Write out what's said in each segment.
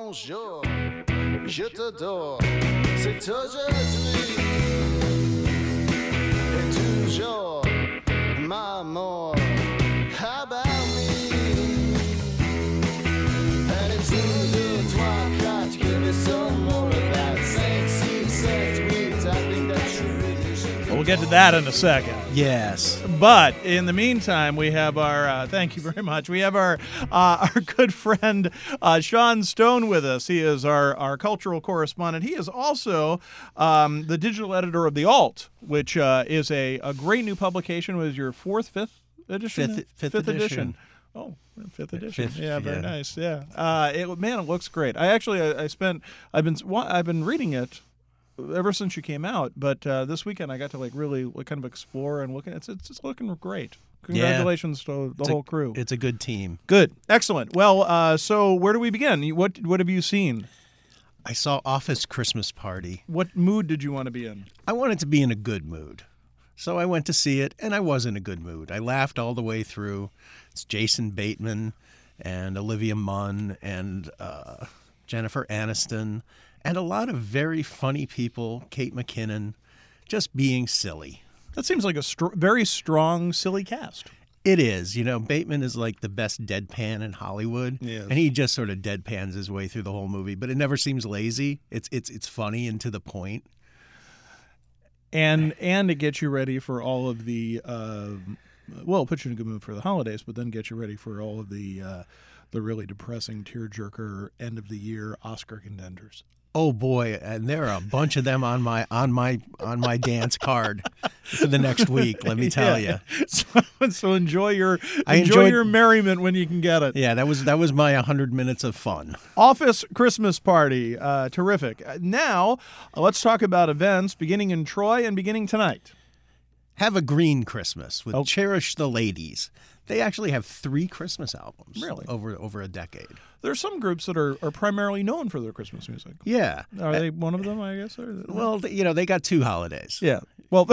bonjour, je t'adore, c'est aujourd'hui et toujours, maman. How about me? And it's 1, 2, 3, 4, give me some more of that. 5, 6, 7, 8, I think that you really should. We'll get to that in a second. Yes. But in the meantime, we have our, thank you very much, we have our good friend Sean Stone with us. He is our cultural correspondent. He is also the digital editor of The Alt, which is a great new publication. Was your fifth edition? Fifth edition. Oh, fifth edition. Fifth, yeah, very yeah. nice. Yeah, it looks great. I've been reading it ever since you came out, but this weekend I got to really kind of explore and look at it. It's looking great. Congratulations to the whole crew. It's a good team. Good, excellent. Well, so where do we begin? What have you seen? I saw Office Christmas Party. What mood did you want to be in? I wanted to be in a good mood. So I went to see it, and I was in a good mood. I laughed all the way through. It's Jason Bateman and Olivia Munn and Jennifer Aniston and a lot of very funny people, Kate McKinnon, just being silly. That seems like a very strong, silly cast. It is. You know, Bateman is like the best deadpan in Hollywood, Yes. and he just sort of deadpans his way through the whole movie, but it never seems lazy. It's funny and to the point. And it gets you ready for all of the well, it puts you in a good mood for the holidays, but then get you ready for all of the really depressing tearjerker end of the year Oscar contenders. Oh boy, and there are a bunch of them on my dance card for the next week. Let me tell you. So enjoy your enjoyed your merriment when you can get it. Yeah, that was my 100 minutes of fun. Office Christmas Party, terrific. Now let's talk about events beginning in Troy and beginning tonight. Have a Green Christmas with Oh. Cherish the Ladies. They actually have 3 Christmas albums Really? over a decade. There are some groups that are primarily known for their Christmas music. Yeah. Are they one of them, I guess? Or Well, they got 2 holidays. yeah. Well,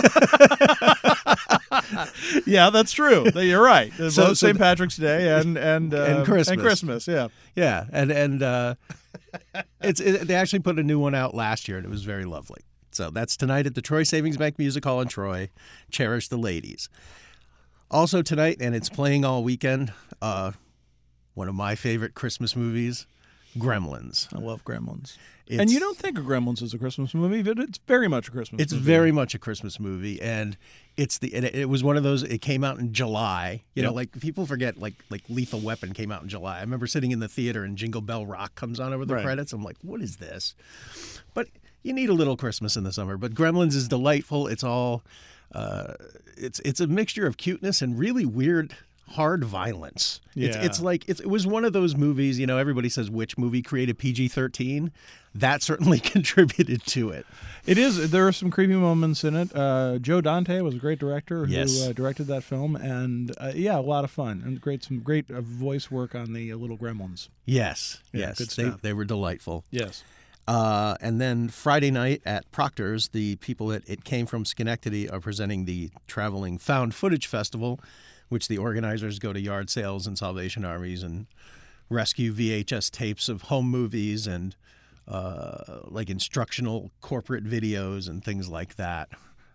yeah, that's true. You're right. Both St. Patrick's Day and Christmas. And Christmas, yeah. Yeah, and they actually put a new one out last year, and it was very lovely. So that's tonight at the Troy Savings Bank Music Hall in Troy. Cherish the Ladies. Also tonight, and it's playing all weekend, one of my favorite Christmas movies, Gremlins. I love Gremlins. And you don't think of Gremlins as a Christmas movie, but it's very much a Christmas It's movie. very much a Christmas movie, and it was one of those. It came out in July. You know, Yep. like people forget, like Lethal Weapon came out in July. I remember sitting in the theater and Jingle Bell Rock comes on over the Right. credits. I'm like, what is this? But you need a little Christmas in the summer. But Gremlins is delightful. It's all, it's a mixture of cuteness and really weird, hard violence. Yeah. It was one of those movies. You know, everybody says which movie created PG-13. That certainly contributed to it. It is. There are some creepy moments in it. Joe Dante was a great director who Yes. directed that film, and a lot of fun and some great voice work on the little Gremlins. Yes, Yeah, yes, good stuff. they were delightful. Yes. And then Friday night at Proctor's, the people at It Came From Schenectady are presenting the Traveling Found Footage Festival, which the organizers go to yard sales and Salvation Armies and rescue VHS tapes of home movies and like instructional corporate videos and things like that.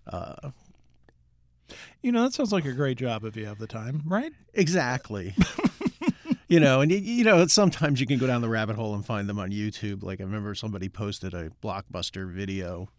That sounds like a great job if you have the time, right? Exactly. Sometimes you can go down the rabbit hole and find them on YouTube. Like I remember somebody posted a Blockbuster video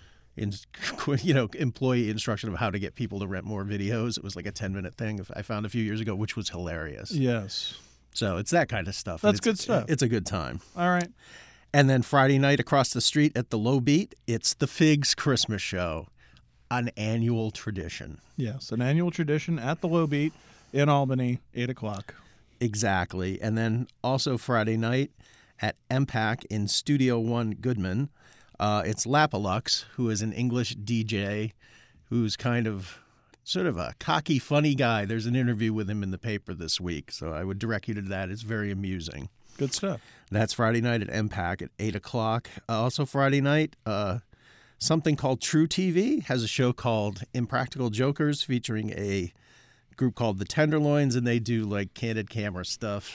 employee instruction of how to get people to rent more videos. It was like a 10-minute thing I found a few years ago, which was hilarious. Yes. So it's that kind of stuff. That's good stuff. It's a good time. All right. And then Friday night across the street at the Low Beat, it's the Figs Christmas Show, an annual tradition. Yes, an annual tradition at the Low Beat in Albany, 8 o'clock. Exactly. And then also Friday night at MPAC in Studio One Goodman, it's Lapalux, who is an English DJ who's sort of a cocky, funny guy. There's an interview with him in the paper this week, so I would direct you to that. It's very amusing. Good stuff. That's Friday night at MPAC at 8 o'clock. Also Friday night, something called True TV has a show called Impractical Jokers featuring a group called the Tenderloins, and they do like candid camera stuff.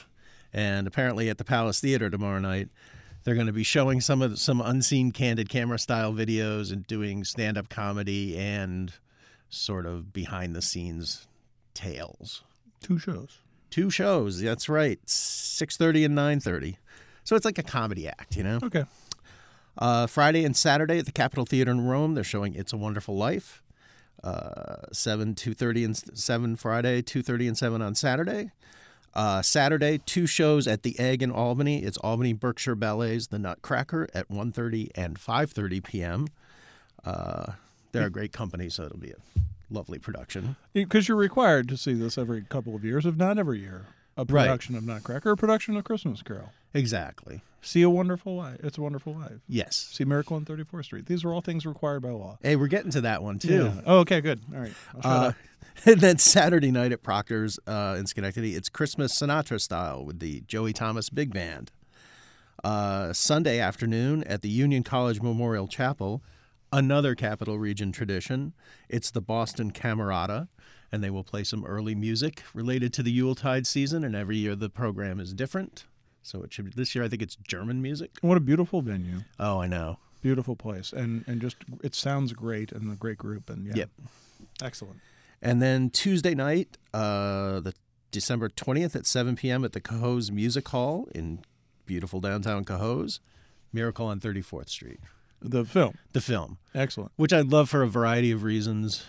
And apparently at the Palace Theater tomorrow night, they're going to be showing some unseen candid camera style videos and doing stand-up comedy and sort of behind-the-scenes tales. 2 shows. 2 shows, that's right, 6:30 and 9:30. So it's like a comedy act, you know? Okay. Friday and Saturday at the Capitol Theater in Rome, they're showing It's a Wonderful Life. 7, 2:30 and 7 Friday, 2:30 and 7 on Saturday. Saturday, 2 shows at the Egg in Albany. It's Albany Berkshire Ballet's The Nutcracker at 1:30 and 5:30 p.m. They're a great company, so it'll be a lovely production. Because you're required to see this every couple of years, if not every year. A production of Nutcracker, a production of Christmas Carol. Exactly. See A Wonderful Life. It's a Wonderful Life. Yes. See Miracle on 34th Street. These are all things required by law. Hey, we're getting to that one, too. Yeah. Oh, okay, good. All right. I'll shut up. And then Saturday night at Proctor's in Schenectady, it's Christmas Sinatra style with the Joey Thomas Big Band. Sunday afternoon at the Union College Memorial Chapel, another Capital Region tradition. It's the Boston Camerata, and they will play some early music related to the Yuletide season, and every year the program is different. So it should be, this year I think it's German music. What a beautiful venue. Oh, I know. Beautiful place. And just, it sounds great and a great group. And yeah. Yep. Excellent. And then Tuesday night, the December 20th at 7 p.m. at the Cohoes Music Hall in beautiful downtown Cohoes, Miracle on 34th Street. The film. The film. Excellent. Which I'd love for a variety of reasons.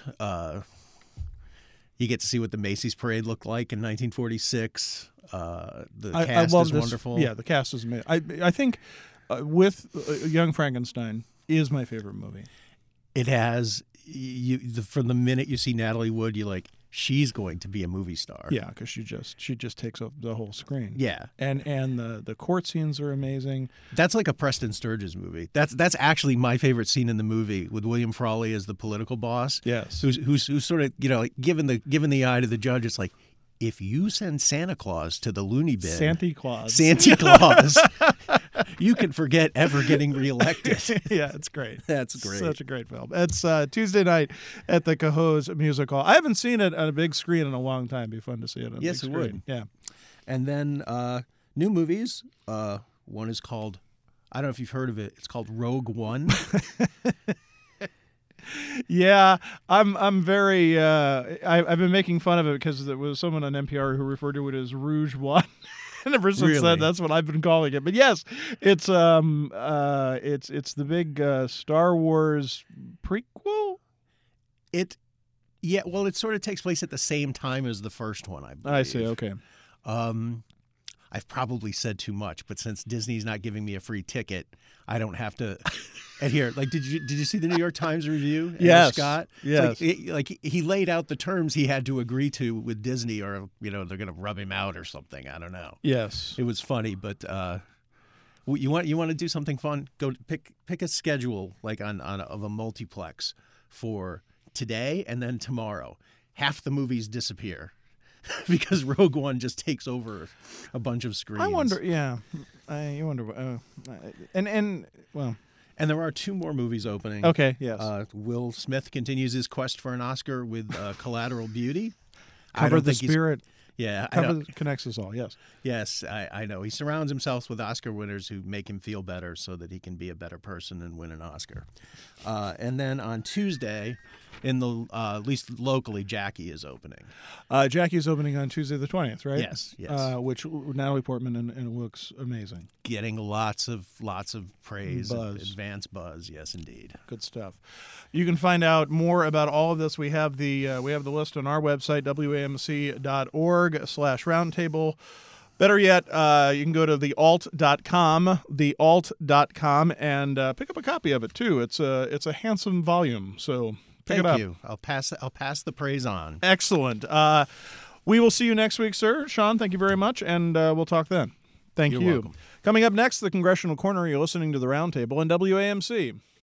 You get to see what the Macy's Parade looked like in 1946. The cast is wonderful. Yeah, the cast is amazing. I think with Young Frankenstein is my favorite movie. It has, from the minute you see Natalie Wood, you're like, she's going to be a movie star. Yeah, because she just takes up the whole screen. Yeah, and the court scenes are amazing. That's like a Preston Sturges movie. That's actually my favorite scene in the movie, with William Frawley as the political boss. Yes, who's sort of, like, given the eye to the judge. It's like, if you send Santa Claus to the loony bin, Santa Claus, you can forget ever getting reelected. Yeah, it's great. That's great. Such a great film. It's Tuesday night at the Cohoes Music Hall. I haven't seen it on a big screen in a long time. It'd be fun to see it on a big screen. Would. Yeah. And then new movies. One is called, I don't know if you've heard of it. It's called Rogue One. Yeah, I'm very. I've been making fun of it because there was someone on NPR who referred to it as Rouge One, and ever since then, that's what I've been calling it. But yes, it's the big Star Wars prequel. It sort of takes place at the same time as the first one, I believe. I see. Okay. I've probably said too much, but since Disney's not giving me a free ticket, I don't have to adhere. Like, did you see the New York Times review? Yes, Scott. Yes. Like he laid out the terms he had to agree to with Disney, or they're going to rub him out or something. I don't know. Yes, it was funny, but you want to do something fun? Go pick a schedule like of a multiplex for today and then tomorrow. Half the movies disappear. Because Rogue One just takes over a bunch of screens. I wonder, yeah. You wonder, and there are 2 more movies opening. Okay, yes. Will Smith continues his quest for an Oscar with Collateral Beauty. Cover the Spirit. Yeah. Connects us all, yes. Yes, I know. He surrounds himself with Oscar winners who make him feel better so that he can be a better person and win an Oscar. And then on Tuesday, in the at least locally, Jackie is opening. Jackie is opening on Tuesday the 20th, right? Yes. Which Natalie Portman and it looks amazing. Getting lots of praise, advance buzz. Yes, indeed. Good stuff. You can find out more about all of this. We have the list on our website, wamc.org/roundtable. Better yet, you can go to thealt.com, and pick up a copy of it too. It's a handsome volume, so pick it up. Thank you. I'll pass the praise on. Excellent. We will see you next week, sir. Sean, thank you very much, and we'll talk then. Thank you. You're welcome. Coming up next, the Congressional Corner. You're listening to the Roundtable on WAMC.